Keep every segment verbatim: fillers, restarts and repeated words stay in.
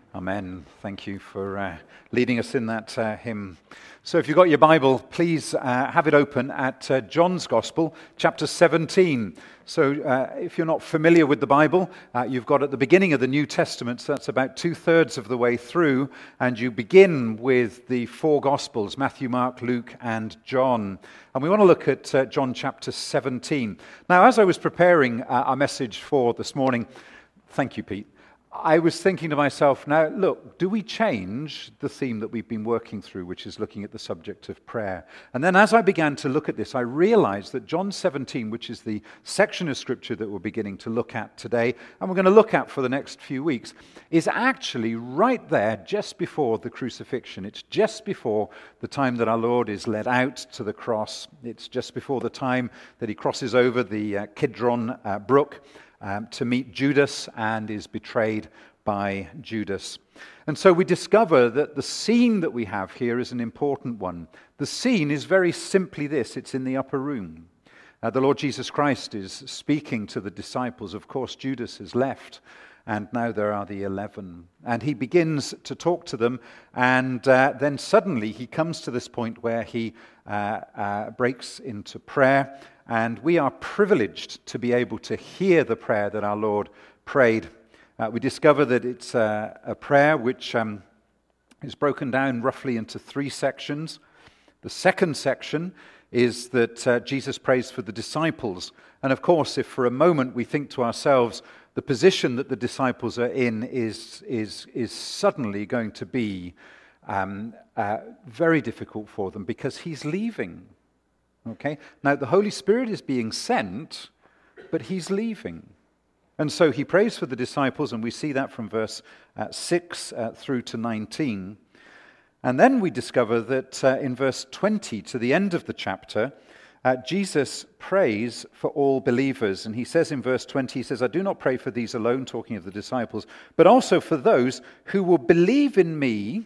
Amen. Thank you for uh, leading us in that uh, hymn. So if you've got your Bible, please uh, have it open at uh, John's Gospel, chapter seventeen. So uh, if you're not familiar with the Bible, uh, you've got at the beginning of the New Testament, so that's about two-thirds of the way through, and you begin with the four Gospels, Matthew, Mark, Luke, and John. And we want to look at uh, John chapter seventeen. Now, as I was preparing uh, our message for this morning, thank you, Pete, I was thinking to myself, now, look, do we change the theme that we've been working through, which is looking at the subject of prayer? And then as I began to look at this, I realized that John seventeen, which is the section of Scripture that we're beginning to look at today, and we're going to look at for the next few weeks, is actually right there just before the crucifixion. It's just before the time that our Lord is led out to the cross. It's just before the time that he crosses over the uh, Kidron uh, brook, Um, to meet Judas and is betrayed by Judas. And so we discover that the scene that we have here is an important one. The scene is very simply this: it's in the upper room. Uh, the Lord Jesus Christ is speaking to the disciples. Of course, Judas has left, and now there are the eleven. And he begins to talk to them, and uh, then suddenly he comes to this point where he uh, uh, breaks into prayer. And we are privileged to be able to hear the prayer that our Lord prayed. Uh, we discover that it's a, a prayer which um, is broken down roughly into three sections. The second section is that uh, Jesus prays for the disciples. And of course, if for a moment we think to ourselves, the position that the disciples are in is, is, is suddenly going to be um, uh, very difficult for them because he's leaving. Okay. Now, the Holy Spirit is being sent, but he's leaving. And so he prays for the disciples, and we see that from verse uh, six uh, through to nineteen. And then we discover that uh, in verse twenty, to the end of the chapter, uh, Jesus prays for all believers. And he says in verse twenty, he says, "I do not pray for these alone," talking of the disciples, "but also for those who will believe in me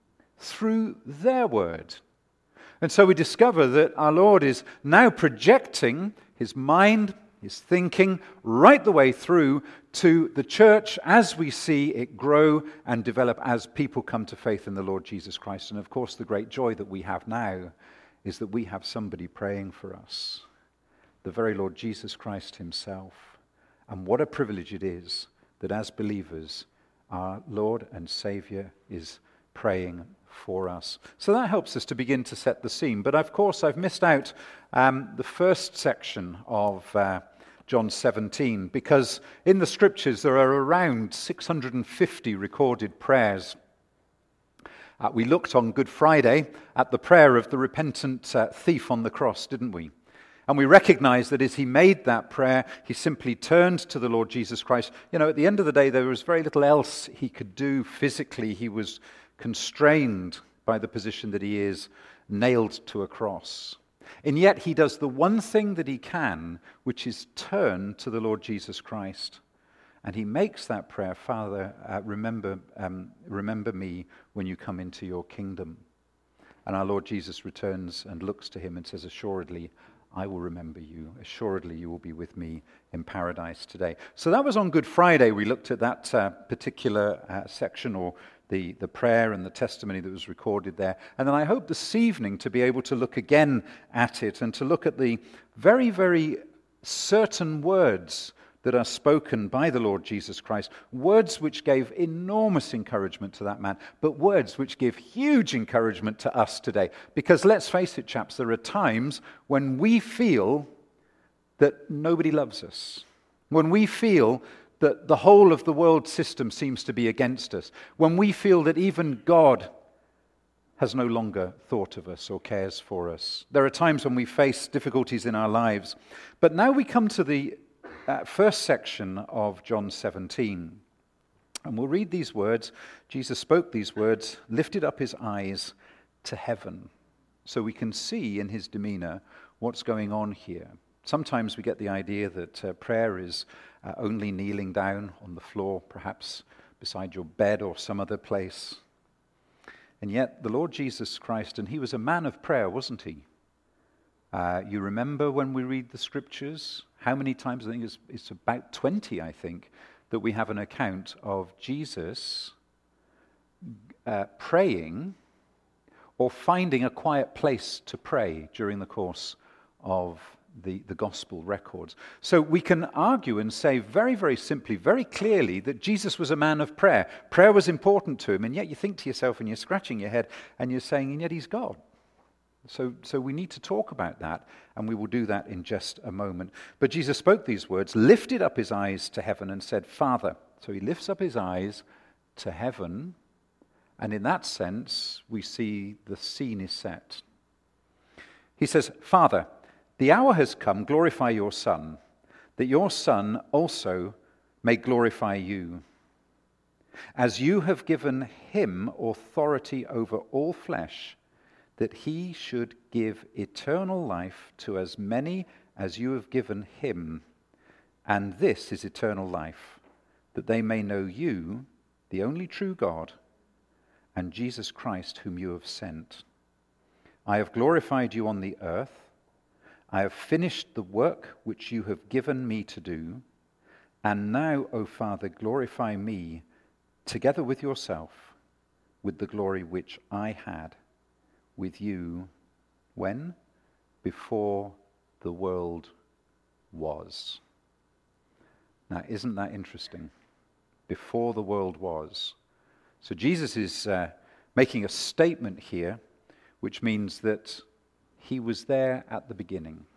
through their word." And so we discover that our Lord is now projecting his mind, his thinking, right the way through to the church as we see it grow and develop as people come to faith in the Lord Jesus Christ. And of course, the great joy that we have now is that we have somebody praying for us, the very Lord Jesus Christ himself. And what a privilege it is that as believers, our Lord and Savior is praying for us. So that helps us to begin to set the scene. But of course, I've missed out um, the first section of uh, John seventeen, because in the Scriptures there are around six hundred fifty recorded prayers. Uh, we looked on Good Friday at the prayer of the repentant uh, thief on the cross, didn't we? And we recognize that as he made that prayer, he simply turned to the Lord Jesus Christ. You know, at the end of the day, there was very little else he could do physically. He was constrained by the position that he is, nailed to a cross. And yet he does the one thing that he can, which is turn to the Lord Jesus Christ. And he makes that prayer, "Father, uh, remember, um, remember me when you come into your kingdom." And our Lord Jesus returns and looks to him and says, "Assuredly, I will remember you. Assuredly, you will be with me in paradise today." So that was on Good Friday. We looked at that uh, particular uh, section, or the, the prayer and the testimony that was recorded there. And then I hope this evening to be able to look again at it and to look at the very, very certain words that are spoken by the Lord Jesus Christ, words which gave enormous encouragement to that man, but words which give huge encouragement to us today. Because let's face it, chaps, there are times when we feel that nobody loves us, when we feel that the whole of the world system seems to be against us, when we feel that even God has no longer thought of us or cares for us. There are times when we face difficulties in our lives. But now we come to the uh, first section of John seventeen. And we'll read these words. Jesus spoke these words, lifted up his eyes to heaven. So we can see in his demeanor what's going on here. Sometimes we get the idea that uh, prayer is uh, only kneeling down on the floor, perhaps beside your bed or some other place. And yet the Lord Jesus Christ, and he was a man of prayer, wasn't he? Uh, you remember when we read the Scriptures, how many times, I think it's, it's about twenty, I think, that we have an account of Jesus uh, praying or finding a quiet place to pray during the course of the, the gospel records. So we can argue and say very, very simply, very clearly, that Jesus was a man of prayer. Prayer was important to him, and yet you think to yourself and you're scratching your head and you're saying, and yet he's God. So, so we need to talk about that, and we will do that in just a moment. But Jesus spoke these words, lifted up his eyes to heaven and said, Father. So he lifts up his eyes to heaven, and in that sense, we see the scene is set. He says, Father, the hour has come, glorify your Son, that your Son also may glorify you. As you have given him authority over all flesh, that he should give eternal life to as many as you have given him. And this is eternal life, that they may know you, the only true God, and Jesus Christ whom you have sent. I have glorified you on the earth. I have finished the work which you have given me to do. And now, O Father, glorify me together with yourself, with the glory which I had with you. When? Before the world was. Now, isn't that interesting? Before the world was. So Jesus is uh, making a statement here, which means that he was there at the beginning.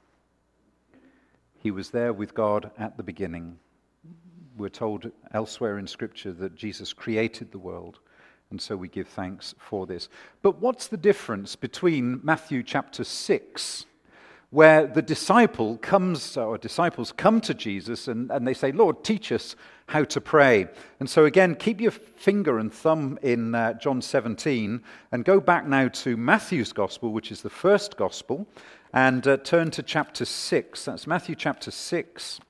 He was there with God at the beginning. We're told elsewhere in Scripture that Jesus created the world, and so we give thanks for this. But what's the difference between Matthew chapter six, where the disciple comes, or disciples come to Jesus and, and they say, Lord, teach us how to pray. And so again, keep your finger and thumb in uh, John seventeen and go back now to Matthew's gospel, which is the first gospel, and uh, turn to chapter six. That's Matthew chapter six.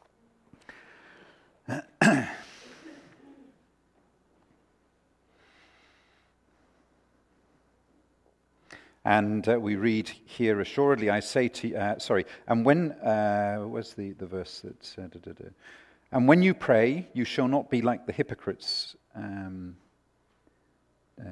And uh, we read here, assuredly I say to you, uh, sorry, and when, uh, where's the, the verse that's, uh, da, da, da. And when you pray, you shall not be like the hypocrites. Um, uh,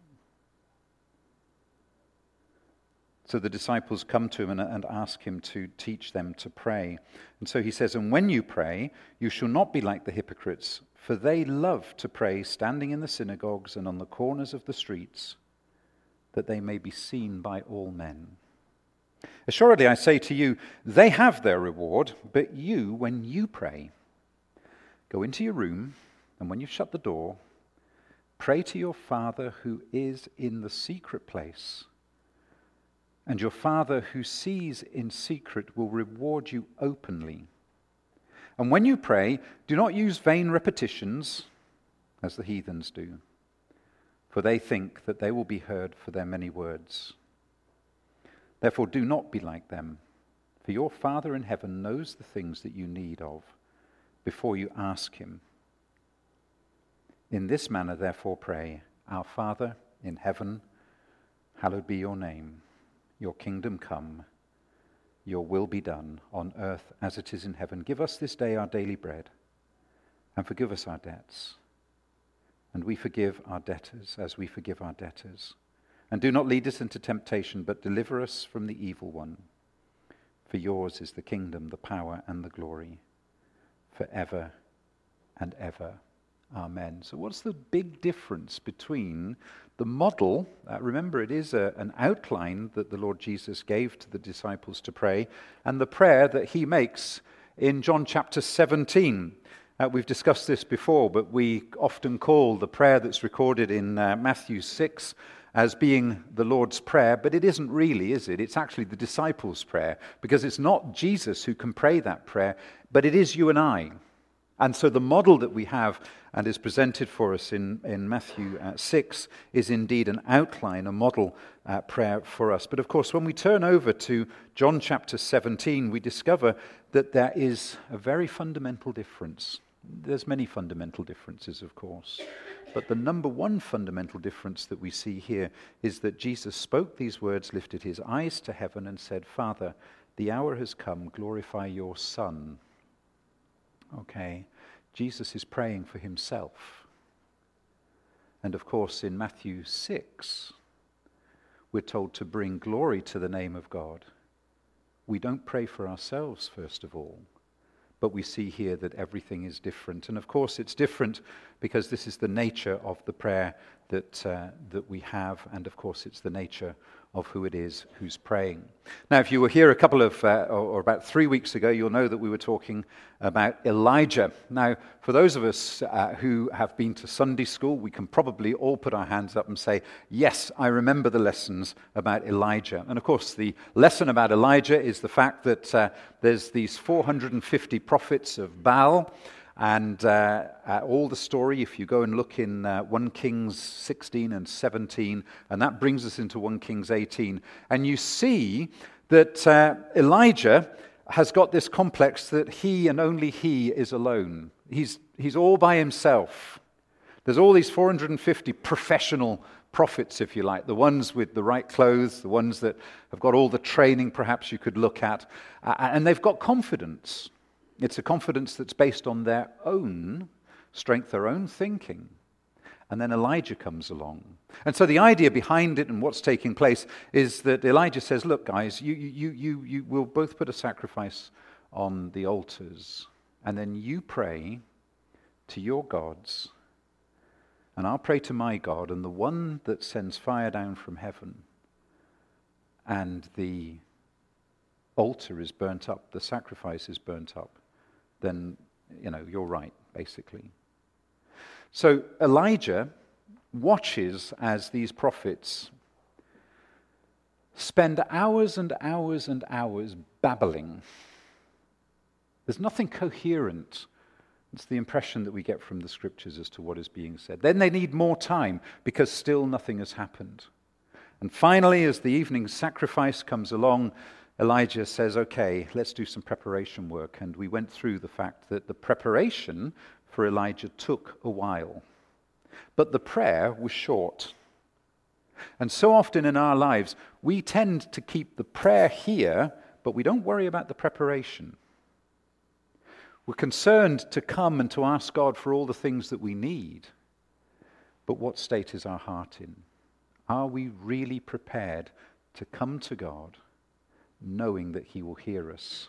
so the disciples come to him and, and ask him to teach them to pray. And so he says, and when you pray, you shall not be like the hypocrites, for they love to pray standing in the synagogues and on the corners of the streets, that they may be seen by all men. Assuredly, I say to you, they have their reward, but you, when you pray, go into your room, and when you've shut the door, pray to your Father who is in the secret place, and your Father who sees in secret will reward you openly. And when you pray, do not use vain repetitions, as the heathens do, for they think that they will be heard for their many words. Therefore do not be like them, for your Father in heaven knows the things that you need of before you ask him. In this manner therefore pray, Our Father in heaven, hallowed be your name. Your kingdom come, your will be done on earth as it is in heaven. Give us this day our daily bread, and forgive us our debts, and we forgive our debtors as we forgive our debtors. And do not lead us into temptation, but deliver us from the evil one. For yours is the kingdom, the power, and the glory, forever and ever. Amen. So what's the big difference between the model, uh, remember it is a, an outline that the Lord Jesus gave to the disciples to pray, and the prayer that he makes in John chapter seventeen? Uh, we've discussed this before, but we often call the prayer that's recorded in uh, Matthew six as being the Lord's Prayer, but it isn't really, is it? It's actually the disciples' prayer, because it's not Jesus who can pray that prayer, but it is you and I. And so the model that we have and is presented for us in, in Matthew uh, six is indeed an outline, a model uh, prayer for us. But of course, when we turn over to John chapter seventeen, we discover that there is a very fundamental difference. There's many fundamental differences, of course. But the number one fundamental difference that we see here is that Jesus spoke these words, lifted his eyes to heaven and said, Father, the hour has come, glorify your Son. Okay, Jesus is praying for himself. And of course, in Matthew six, we're told to bring glory to the name of God. We don't pray for ourselves, first of all, but we see here that everything is different. And of course, it's different because this is the nature of the prayer that uh, that we have, and of course, it's the nature of who it is who's praying. Now, if you were here a couple of, uh, or, or about three weeks ago, you'll know that we were talking about Elijah. Now, for those of us uh, who have been to Sunday school, we can probably all put our hands up and say, yes, I remember the lessons about Elijah. And of course, the lesson about Elijah is the fact that uh, there's these four hundred fifty prophets of Baal. And uh, uh, all the story, if you go and look in uh, First Kings sixteen and seventeen, and that brings us into First Kings eighteen, and you see that uh, Elijah has got this complex that he and only he is alone. He's, he's all by himself. There's all these four hundred fifty professional prophets, if you like, the ones with the right clothes, the ones that have got all the training perhaps you could look at, uh, and they've got confidence. It's a confidence that's based on their own strength, their own thinking. And then Elijah comes along. And so the idea behind it and what's taking place is that Elijah says, look, guys, you, you, you, you will both put a sacrifice on the altars. And then you pray to your gods. And I'll pray to my God. And the one that sends fire down from heaven and the altar is burnt up, the sacrifice is burnt up, then, you know, you're right, basically. So Elijah watches as these prophets spend hours and hours and hours babbling. There's nothing coherent. It's the impression that we get from the scriptures as to what is being said. Then they need more time because still nothing has happened. And finally, as the evening sacrifice comes along, Elijah says, okay, let's do some preparation work. And we went through the fact that the preparation for Elijah took a while. But the prayer was short. And so often in our lives, we tend to keep the prayer here, but we don't worry about the preparation. We're concerned to come and to ask God for all the things that we need. But what state is our heart in? Are we really prepared to come to God, knowing that he will hear us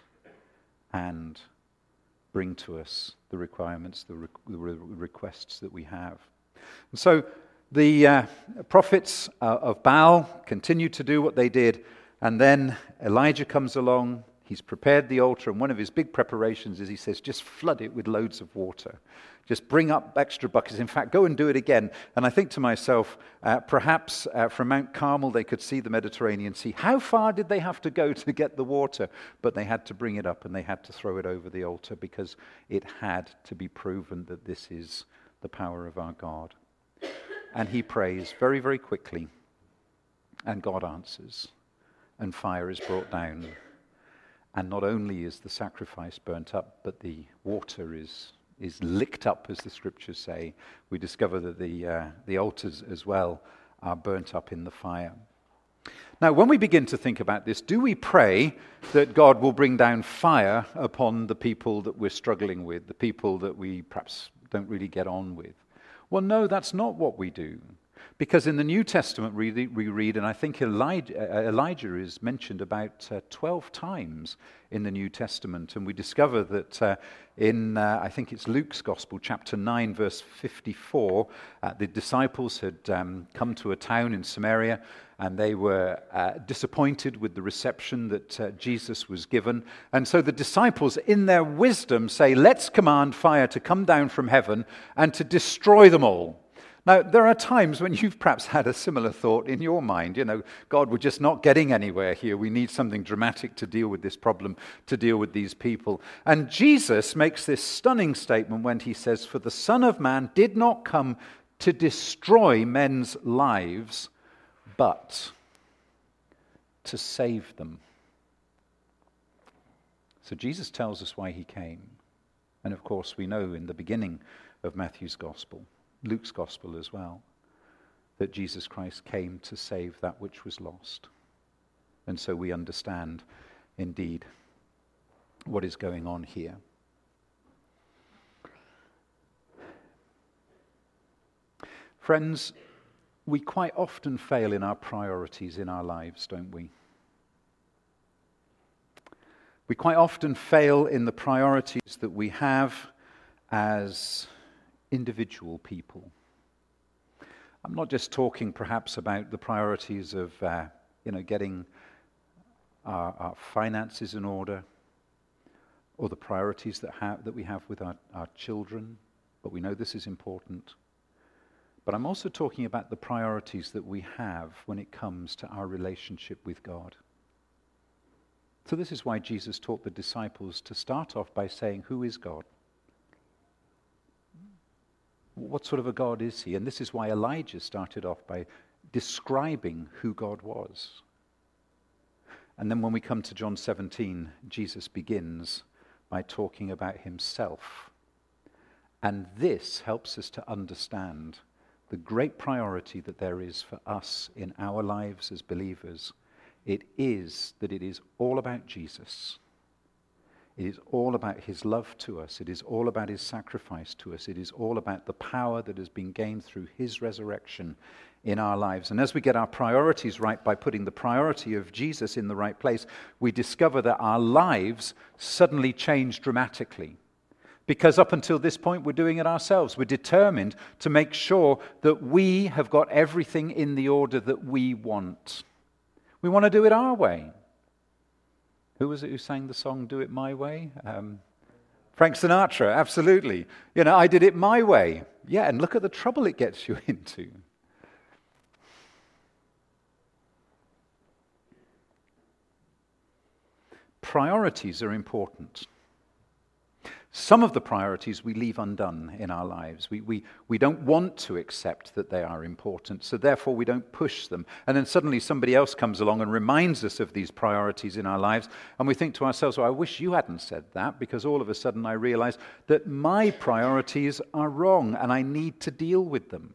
and bring to us the requirements, the, re- the re- requests that we have? And so the uh, prophets uh, of Baal continue to do what they did, and then Elijah comes along. He's prepared the altar, and one of his big preparations is he says, just flood it with loads of water. Just bring up extra buckets. In fact, go and do it again. And I think to myself, uh, perhaps uh, from Mount Carmel they could see the Mediterranean Sea. How far did they have to go to get the water? But they had to bring it up and they had to throw it over the altar because it had to be proven that this is the power of our God. And he prays very, very quickly. And God answers. And fire is brought down. And not only is the sacrifice burnt up, but the water is is licked up, as the scriptures say. We discover that the uh, the altars as well are burnt up in the fire. Now, when we begin to think about this, do we pray that God will bring down fire upon the people that we're struggling with, the people that we perhaps don't really get on with? Well, no, that's not what we do. Because in the New Testament we read, and I think Elijah, Elijah is mentioned about uh, twelve times in the New Testament, and we discover that uh, in, uh, I think it's Luke's Gospel, chapter nine, verse fifty-four, uh, the disciples had um, come to a town in Samaria, and they were uh, disappointed with the reception that uh, Jesus was given. And so the disciples, in their wisdom, say, let's command fire to come down from heaven and to destroy them all. Now, there are times when you've perhaps had a similar thought in your mind. You know, God, we're just not getting anywhere here. We need something dramatic to deal with this problem, to deal with these people. And Jesus makes this stunning statement when he says, for the Son of Man did not come to destroy men's lives, but to save them. So Jesus tells us why he came. And of course, we know in the beginning of Matthew's Gospel, Luke's Gospel as well, that Jesus Christ came to save that which was lost. And so we understand, indeed, what is going on here. Friends, we quite often fail in our priorities in our lives, don't we? We quite often fail in the priorities that we have as individual people. I'm not just talking perhaps about the priorities of uh, you know, getting our, our finances in order, or the priorities that, have, that we have with our, our children, but we know this is important. But I'm also talking about the priorities that we have when it comes to our relationship with God. So this is why Jesus taught the disciples to start off by saying, who is God? What sort of a God is he? And this is why Elijah started off by describing who God was. And then when we come to John seventeen, Jesus begins by talking about himself. And this helps us to understand the great priority that there is for us in our lives as believers. It is that it is all about Jesus. It is all about his love to us. It is all about his sacrifice to us. It is all about the power that has been gained through his resurrection in our lives. And as we get our priorities right by putting the priority of Jesus in the right place, we discover that our lives suddenly change dramatically. Because up until this point, we're doing it ourselves. We're determined to make sure that we have got everything in the order that we want. We want to do it our way. Who was it who sang the song, Do It My Way? Um, Frank Sinatra, absolutely. You know, I did it my way. Yeah, and look at the trouble it gets you into. Priorities are important. Some of the priorities we leave undone in our lives. We, we, we don't want to accept that they are important, so therefore we don't push them. And then suddenly somebody else comes along and reminds us of these priorities in our lives, and we think to ourselves, well, I wish you hadn't said that, because all of a sudden I realize that my priorities are wrong, and I need to deal with them.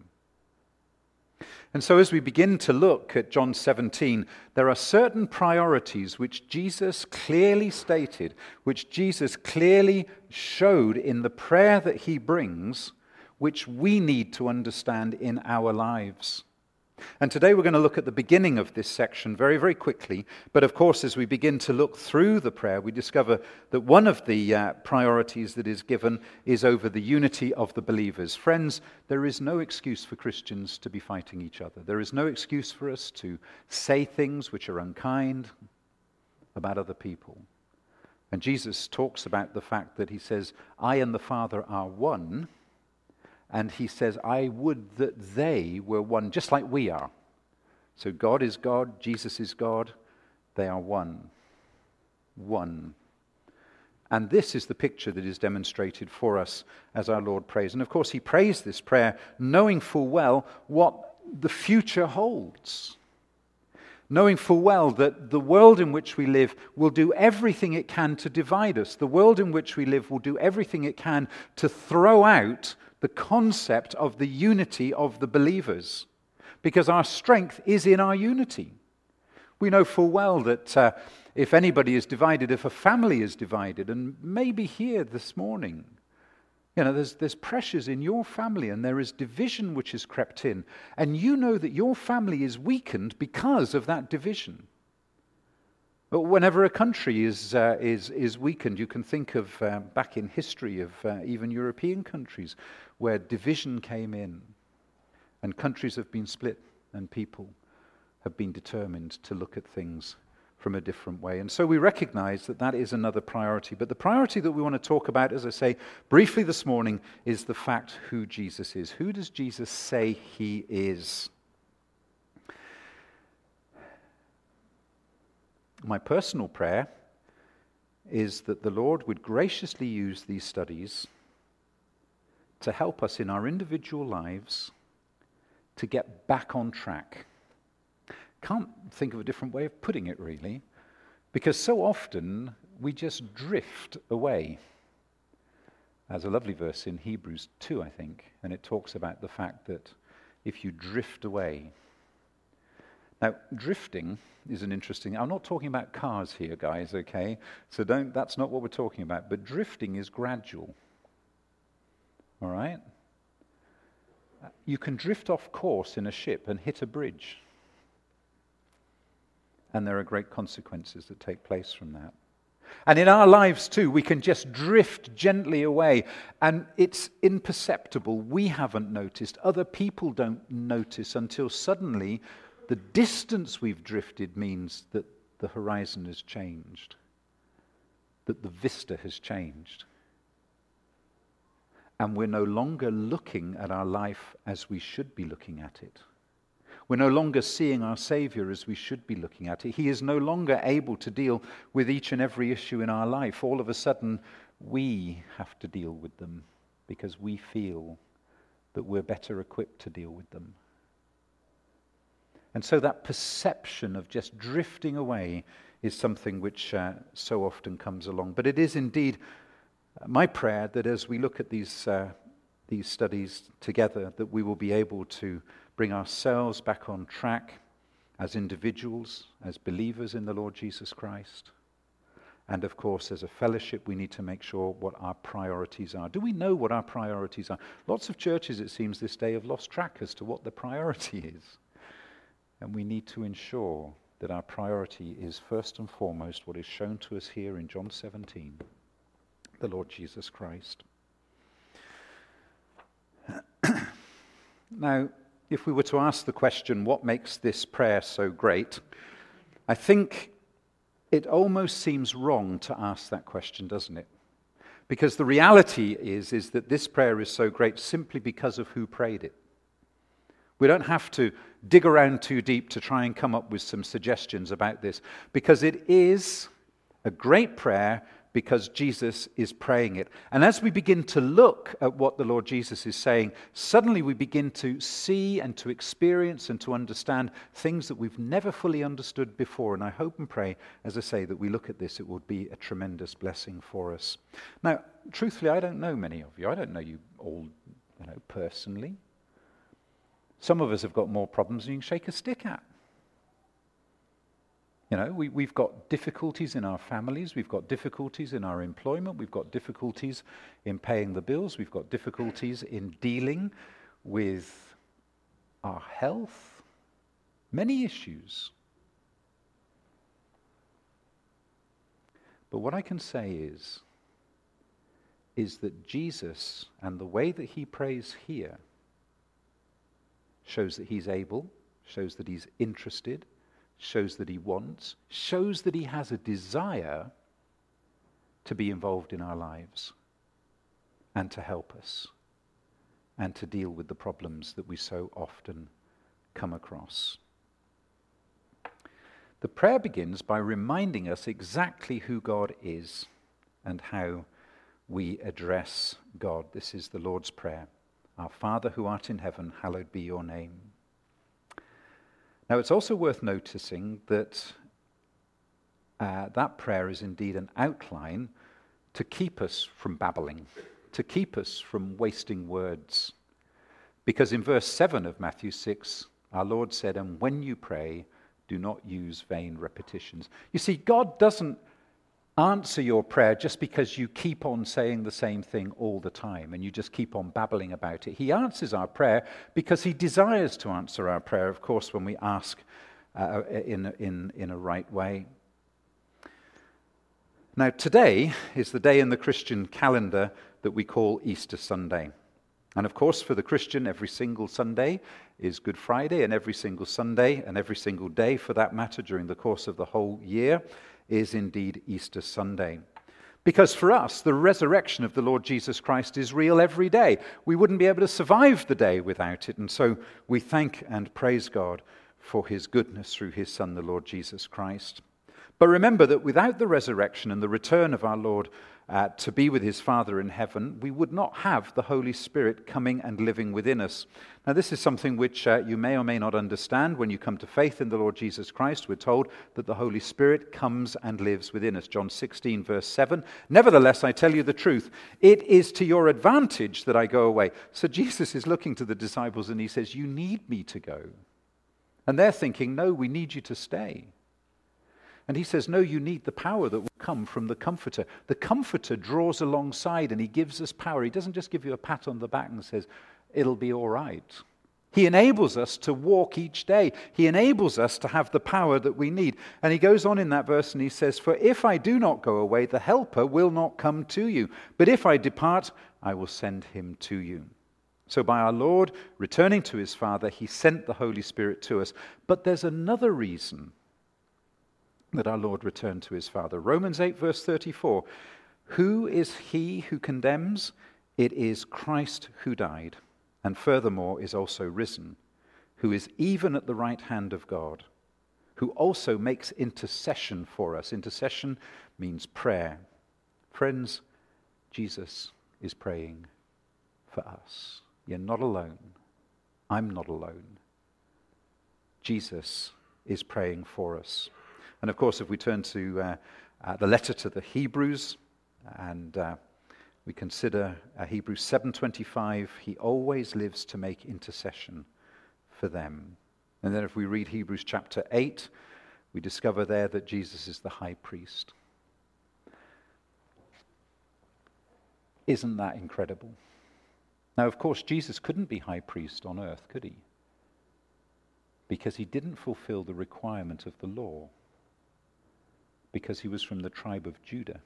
And so as we begin to look at John seventeen, there are certain priorities which Jesus clearly stated, which Jesus clearly showed in the prayer that he brings, which we need to understand in our lives. And today we're going to look at the beginning of this section very, very quickly. But of course, as we begin to look through the prayer, we discover that one of the uh, priorities that is given is over the unity of the believers. Friends, there is no excuse for Christians to be fighting each other. There is no excuse for us to say things which are unkind about other people. And Jesus talks about the fact that he says, I and the Father are one. And he says, I would that they were one, just like we are. So God is God, Jesus is God, they are one. One. And this is the picture that is demonstrated for us as our Lord prays. And of course, he prays this prayer knowing full well what the future holds. Knowing full well that the world in which we live will do everything it can to divide us. The world in which we live will do everything it can to throw out the concept of the unity of the believers, because our strength is in our unity. We know full well that uh, if anybody is divided, if a family is divided, and maybe here this morning, you know, there's, there's pressures in your family and there is division which has crept in, and you know that your family is weakened because of that division. But whenever a country is uh, is is weakened, you can think of uh, back in history of uh, even European countries where division came in, and countries have been split, and people have been determined to look at things from a different way. And so we recognize that that is another priority. But the priority that we want to talk about, as I say briefly this morning, is the fact who Jesus is. Who does Jesus say he is? My personal prayer is that the Lord would graciously use these studies to help us in our individual lives to get back on track. Can't think of a different way of putting it, really, because so often we just drift away. There's a lovely verse in Hebrews two, I think, and it talks about the fact that if you drift away. Now, drifting is an interesting... I'm not talking about cars here, guys, okay? So don't. That's not what we're talking about. But drifting is gradual. All right? you can drift off course in a ship and hit a bridge. And there are great consequences that take place from that. And in our lives too, we can just drift gently away, and it's imperceptible. We haven't noticed. Other people don't notice until suddenly the distance we've drifted means that the horizon has changed, that the vista has changed. And we're no longer looking at our life as we should be looking at it. We're no longer seeing our Savior as we should be looking at it. He is no longer able to deal with each and every issue in our life. All of a sudden, we have to deal with them because we feel that we're better equipped to deal with them. And so that perception of just drifting away is something which uh, so often comes along. But it is indeed my prayer that as we look at these, uh, these studies together, that we will be able to bring ourselves back on track as individuals, as believers in the Lord Jesus Christ. And of course, as a fellowship, we need to make sure what our priorities are. Do we know what our priorities are? Lots of churches, it seems, this day have lost track as to what the priority is. And we need to ensure that our priority is first and foremost what is shown to us here in John seventeen, the Lord Jesus Christ. Now, if we were to ask the question, what makes this prayer so great? I think it almost seems wrong to ask that question, doesn't it? Because the reality is, is that this prayer is so great simply because of who prayed it. We don't have to dig around too deep to try and come up with some suggestions about this, because it is a great prayer because Jesus is praying it. And as we begin to look at what the Lord Jesus is saying, suddenly we begin to see and to experience and to understand things that we've never fully understood before. And I hope and pray, as I say, that we look at this, it will be a tremendous blessing for us. Now, truthfully, I don't know many of you. I don't know you all, you know, personally. Some of us have got more problems than you can shake a stick at. You know, we, we've got difficulties in our families, we've got difficulties in our employment, we've got difficulties in paying the bills, we've got difficulties in dealing with our health, many issues. But what I can say is, is that Jesus and the way that he prays here shows that he's able, shows that he's interested, shows that he wants, shows that he has a desire to be involved in our lives and to help us and to deal with the problems that we so often come across. The prayer begins by reminding us exactly who God is and how we address God. This is the Lord's Prayer. Our Father who art in heaven, hallowed be your name. Now, it's also worth noticing that uh, that prayer is indeed an outline to keep us from babbling, to keep us from wasting words. Because in verse seven of Matthew six, our Lord said, "And when you pray, do not use vain repetitions." You see, God doesn't answer your prayer just because you keep on saying the same thing all the time and you just keep on babbling about it. He answers our prayer because he desires to answer our prayer, of course, when we ask uh, in, in, in a right way. Now, today is the day in the Christian calendar that we call Easter Sunday. And of course, for the Christian, every single Sunday is Good Friday, and every single Sunday, and every single day for that matter, during the course of the whole year, is indeed Easter Sunday. Because for us, the resurrection of the Lord Jesus Christ is real every day. We wouldn't be able to survive the day without it. And so we thank and praise God for his goodness through his Son, the Lord Jesus Christ. But remember that without the resurrection and the return of our Lord uh, to be with his Father in heaven, we would not have the Holy Spirit coming and living within us. Now, this is something which uh, you may or may not understand. When you come to faith in the Lord Jesus Christ, we're told that the Holy Spirit comes and lives within us. John sixteen, verse seven, "Nevertheless, I tell you the truth, it is to your advantage that I go away." So Jesus is looking to the disciples and he says, "You need me to go." And they're thinking, "No, we need you to stay." And he says, "No, you need the power that will come from the Comforter." The Comforter draws alongside and he gives us power. He doesn't just give you a pat on the back and says, it'll be all right. He enables us to walk each day. He enables us to have the power that we need. And he goes on in that verse and he says, "For if I do not go away, the helper will not come to you. But if I depart, I will send him to you." So by our Lord returning to his Father, he sent the Holy Spirit to us. But there's another reason that our Lord returned to his Father. Romans eight verse thirty-four. "Who is he who condemns? It is Christ who died, and furthermore is also risen, who is even at the right hand of God, who also makes intercession for us." Intercession means prayer. Friends, Jesus is praying for us. You're not alone. I'm not alone. Jesus is praying for us. And of course, if we turn to uh, uh, the letter to the Hebrews, and uh, we consider uh, Hebrews seven twenty-five, he always lives to make intercession for them. And then if we read Hebrews chapter eight, we discover there that Jesus is the high priest. Isn't that incredible? Now, of course, Jesus couldn't be high priest on earth, could he? Because he didn't fulfill the requirement of the law. Because he was from the tribe of Judah.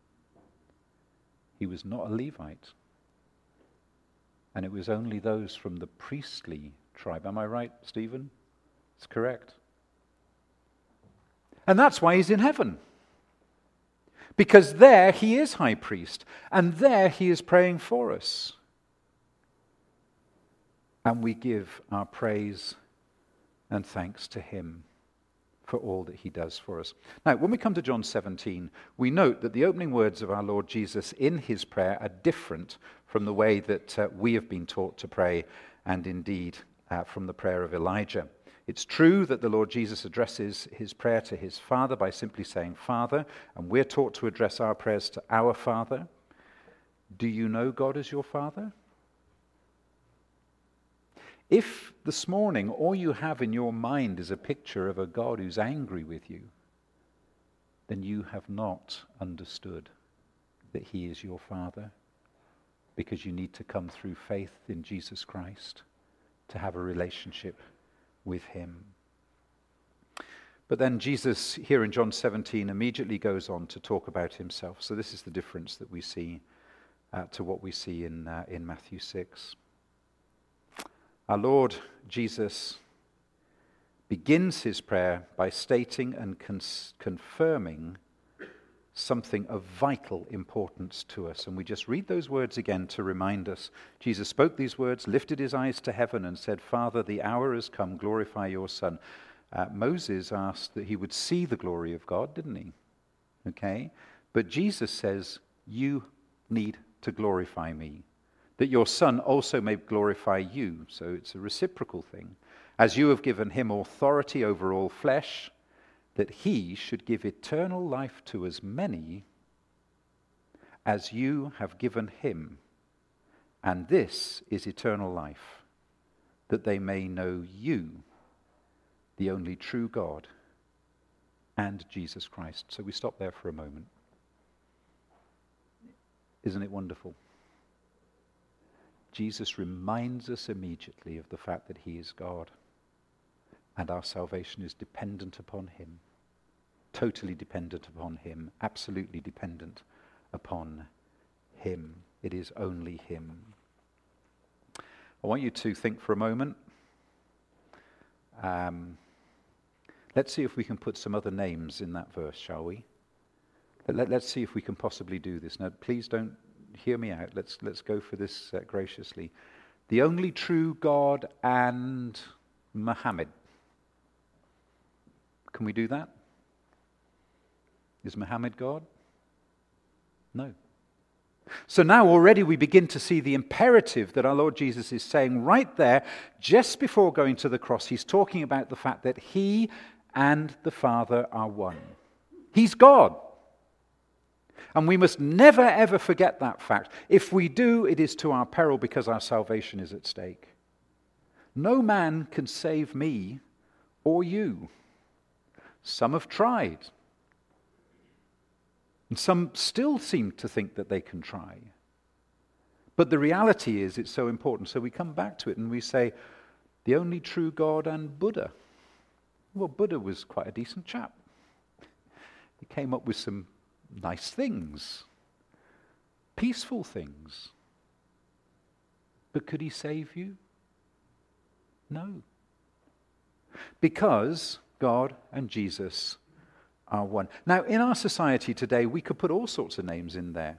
He was not a Levite. And it was only those from the priestly tribe. Am I right, Stephen? It's correct. And that's why he's in heaven. Because there he is high priest. And there he is praying for us. And we give our praise and thanks to him for all that he does for us. Now, when we come to John seventeen, we note that the opening words of our Lord Jesus in his prayer are different from the way that uh, we have been taught to pray, and indeed uh, from the prayer of Elijah. It's true that the Lord Jesus addresses his prayer to his Father by simply saying Father, and we're taught to address our prayers to our Father. Do you know God as your Father? If this morning all you have in your mind is a picture of a God who's angry with you, then you have not understood that he is your Father, because you need to come through faith in Jesus Christ to have a relationship with him. But then Jesus, here in John seventeen, immediately goes on to talk about himself. So this is the difference that we see uh, to what we see in, uh, in Matthew six. Our Lord Jesus begins his prayer by stating and cons- confirming something of vital importance to us. And we just read those words again to remind us. Jesus spoke these words, lifted his eyes to heaven and said, Father, the hour has come, glorify your Son. Uh, Moses asked that he would see the glory of God, didn't he? Okay? But Jesus says, you need to glorify me, that your Son also may glorify you. So it's a reciprocal thing. As you have given him authority over all flesh, that he should give eternal life to as many as you have given him. And this is eternal life, that they may know you, the only true God, and Jesus Christ. So we stop there for a moment. Isn't it wonderful? Jesus reminds us immediately of the fact that he is God, and our salvation is dependent upon him, totally dependent upon him, absolutely dependent upon him. It is only him. I want you to think for a moment. Um, let's see if we can put some other names in that verse, shall we? Let, let's see if we can possibly do this. Now, please don't hear me out. Let's let's go for this uh, graciously. The only true God and Muhammad. Can we do that? Is Muhammad God? No. So now already we begin to see the imperative that our Lord Jesus is saying right there, just before going to the cross. He's talking about the fact that he and the Father are one. He's God. And we must never ever forget that fact. If we do, it is to our peril, because our salvation is at stake. No man can save me or you. Some have tried. And some still seem to think that they can try. But the reality is it's so important. So we come back to it and we say, the only true God and Buddha. Well, Buddha was quite a decent chap. He came up with some nice things, peaceful things. But could he save you? No. Because God and Jesus are one. Now, in our society today, we could put all sorts of names in there.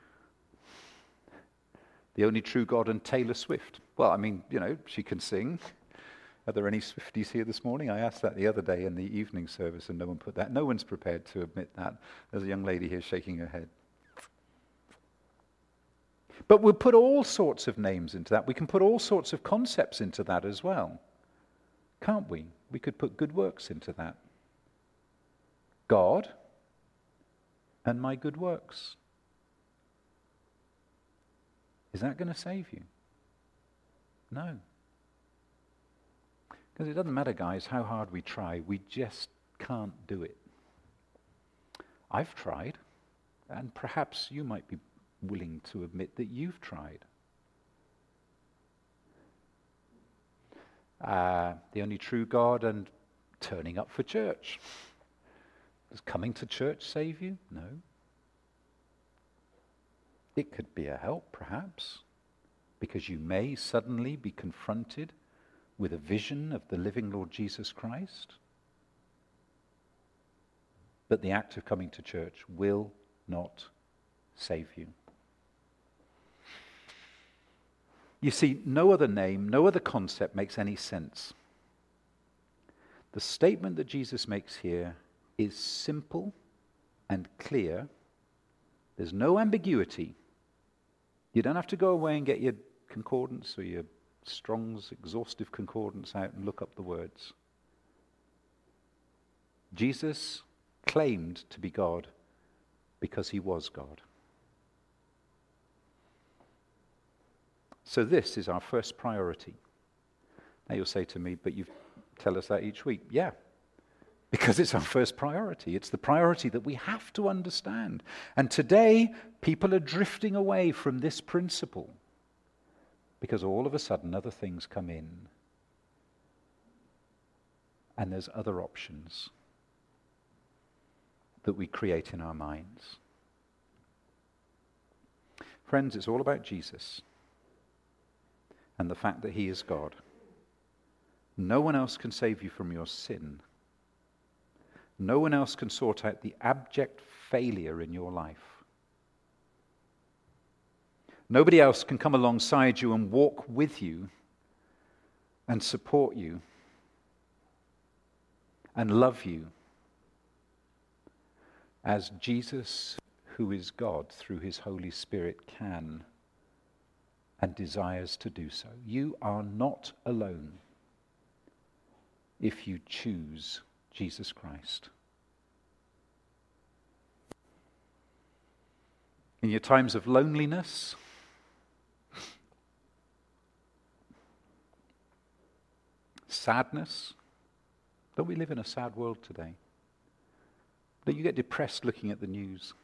The only true God and Taylor Swift. Well, I mean, you know, she can sing. Are there any Swifties here this morning? I asked that the other day in the evening service and no one put that. No one's prepared to admit that. There's a young lady here shaking her head. But we'll put all sorts of names into that. We can put all sorts of concepts into that as well. Can't we? We could put good works into that. God and my good works. Is that going to save you? No. Because it doesn't matter, guys, how hard we try. We just can't do it. I've tried, and perhaps you might be willing to admit that you've tried. Uh, the only true God and turning up for church. Does coming to church save you? No. It could be a help, perhaps, because you may suddenly be confronted with a vision of the living Lord Jesus Christ. But the act of coming to church will not save you. You see, no other name, no other concept makes any sense. The statement that Jesus makes here is simple and clear. There's no ambiguity. You don't have to go away and get your concordance or your Strong's exhaustive concordance out and look up the words. Jesus claimed to be God because he was God. So this is our first priority. Now you'll say to me, but you tell us that each week. Yeah, because it's our first priority. It's the priority that we have to understand. And today, people are drifting away from this principle because all of a sudden other things come in. And there's other options that we create in our minds. Friends, it's all about Jesus and the fact that he is God. No one else can save you from your sin. No one else can sort out the abject failure in your life. Nobody else can come alongside you and walk with you and support you and love you as Jesus, who is God through his Holy Spirit, can and desires to do so. You are not alone if you choose Jesus Christ. In your times of loneliness, sadness, don't we live in a sad world today? Don't you get depressed looking at the news?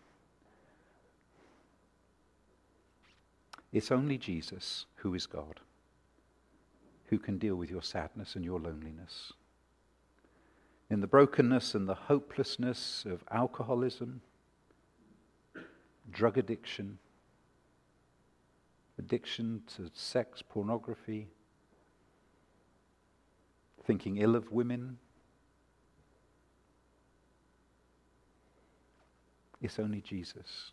It's only Jesus, who is God, who can deal with your sadness and your loneliness. In the brokenness and the hopelessness of alcoholism, drug addiction, addiction to sex, pornography, thinking ill of women, it's only Jesus,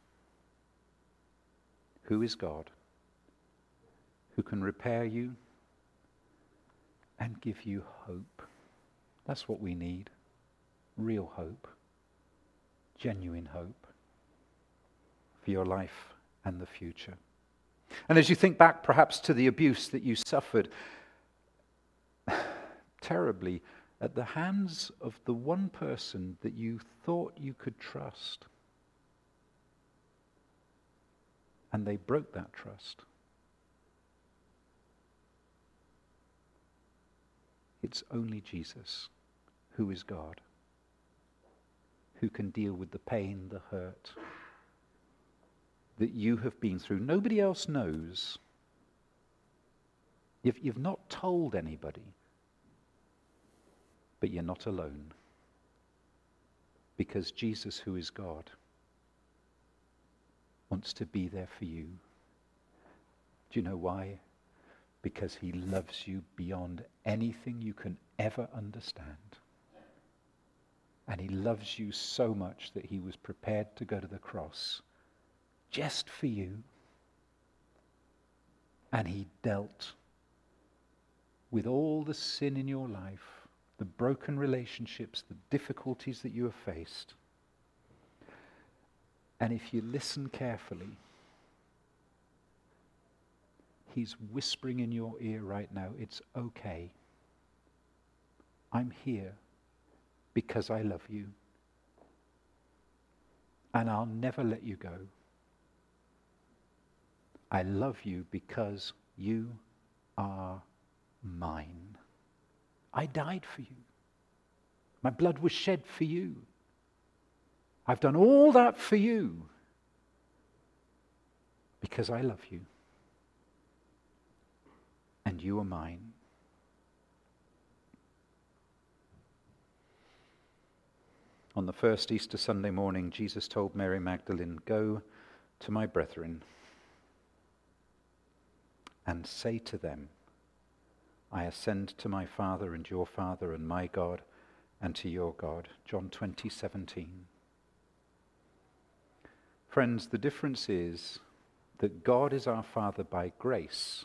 who is God, who can repair you and give you hope. That's what we need. Real hope. Genuine hope for your life and the future. And as you think back perhaps to the abuse that you suffered terribly at the hands of the one person that you thought you could trust, and they broke that trust. It's only Jesus, who is God, who can deal with the pain, the hurt, that you have been through. Nobody else knows. You've, you've not told anybody, but you're not alone. Because Jesus, who is God, wants to be there for you. Do you know why? Because he loves you beyond anything you can ever understand. And he loves you so much that he was prepared to go to the cross just for you. And he dealt with all the sin in your life, the broken relationships, the difficulties that you have faced. And if you listen carefully, he's whispering in your ear right now, it's okay. I'm here because I love you. And I'll never let you go. I love you because you are mine. I died for you. My blood was shed for you. I've done all that for you because I love you. And you are mine. On the first Easter Sunday morning, Jesus told Mary Magdalene, "Go to my brethren and say to them, I ascend to my Father and your Father and my God and to your God." John twenty seventeen. Friends, the difference is that God is our Father by grace,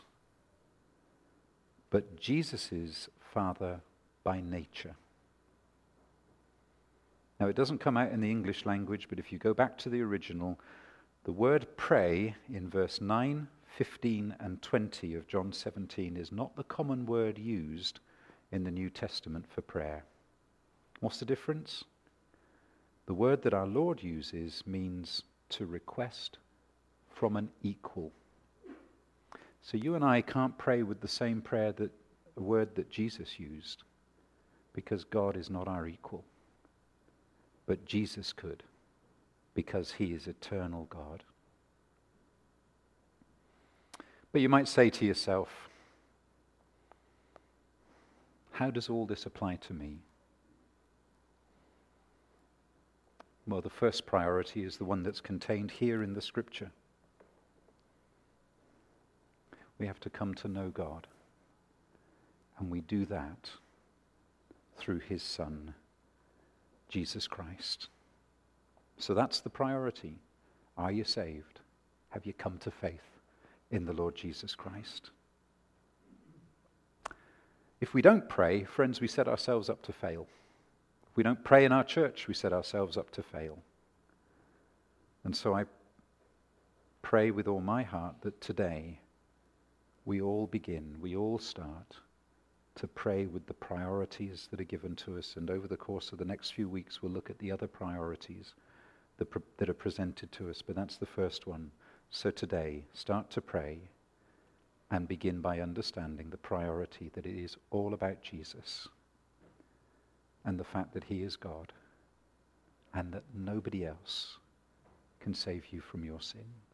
but Jesus is Father by nature. Now, it doesn't come out in the English language, but if you go back to the original, the word pray in verse nine, fifteen, and twenty of John seventeen is not the common word used in the New Testament for prayer. What's the difference? The word that our Lord uses means to request from an equal. So you and I can't pray with the same prayer, that a word that Jesus used, because God is not our equal. But Jesus could, because he is eternal God. But you might say to yourself, how does all this apply to me? Well, the first priority is the one that's contained here in the scripture. We have to come to know God. And we do that through his Son, Jesus Christ. So that's the priority. Are you saved? Have you come to faith in the Lord Jesus Christ? If we don't pray, friends, we set ourselves up to fail. If we don't pray in our church, we set ourselves up to fail. And so I pray with all my heart that today we all begin, we all start to pray with the priorities that are given to us. And over the course of the next few weeks, we'll look at the other priorities that, pre- that are presented to us. But that's the first one. So today, start to pray and begin by understanding the priority that it is all about Jesus and the fact that he is God and that nobody else can save you from your sin.